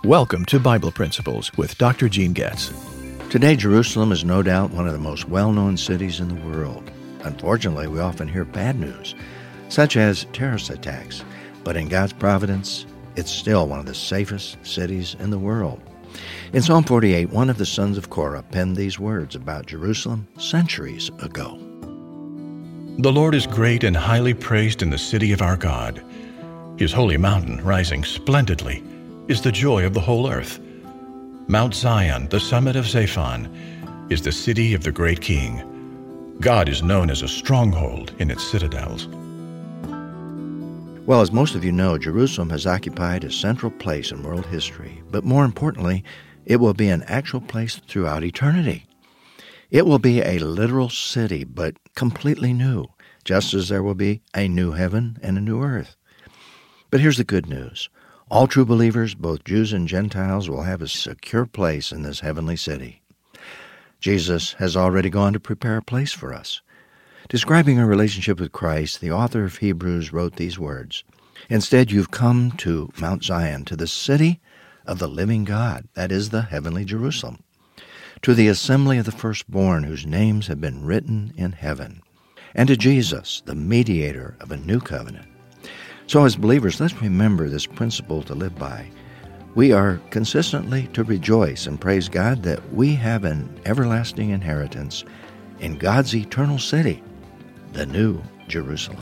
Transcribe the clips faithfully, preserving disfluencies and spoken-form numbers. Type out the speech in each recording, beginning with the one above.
Welcome to Bible Principles with Doctor Gene Getz. Today, Jerusalem is no doubt one of the most well-known cities in the world. Unfortunately, we often hear bad news, such as terrorist attacks. But in God's providence, it's still one of the safest cities in the world. In Psalm forty-eight, one of the sons of Korah penned these words about Jerusalem centuries ago. The Lord is great and highly praised in the city of our God. His holy mountain, rising splendidly, is the joy of the whole earth. Mount Zion, the summit of Zaphon, is the city of the great King. God is known as a stronghold in its citadels. Well, as most of you know, Jerusalem has occupied a central place in world history, but more importantly, it will be an actual place throughout eternity. It will be a literal city, but completely new, just as there will be a new heaven and a new earth. But here's the good news. All true believers, both Jews and Gentiles, will have a secure place in this heavenly city. Jesus has already gone to prepare a place for us. Describing our relationship with Christ, the author of Hebrews wrote these words, "Instead, you've come to Mount Zion, to the city of the living God, that is the heavenly Jerusalem, to the assembly of the firstborn whose names have been written in heaven, and to Jesus, the mediator of a new covenant." So as believers, let's remember this principle to live by. We are consistently to rejoice and praise God that we have an everlasting inheritance in God's eternal city, the New Jerusalem.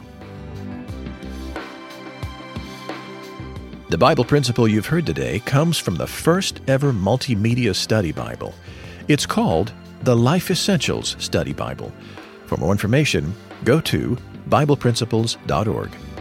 The Bible principle you've heard today comes from the first ever multimedia study Bible. It's called the Life Essentials Study Bible. For more information, go to Bible Principles dot org.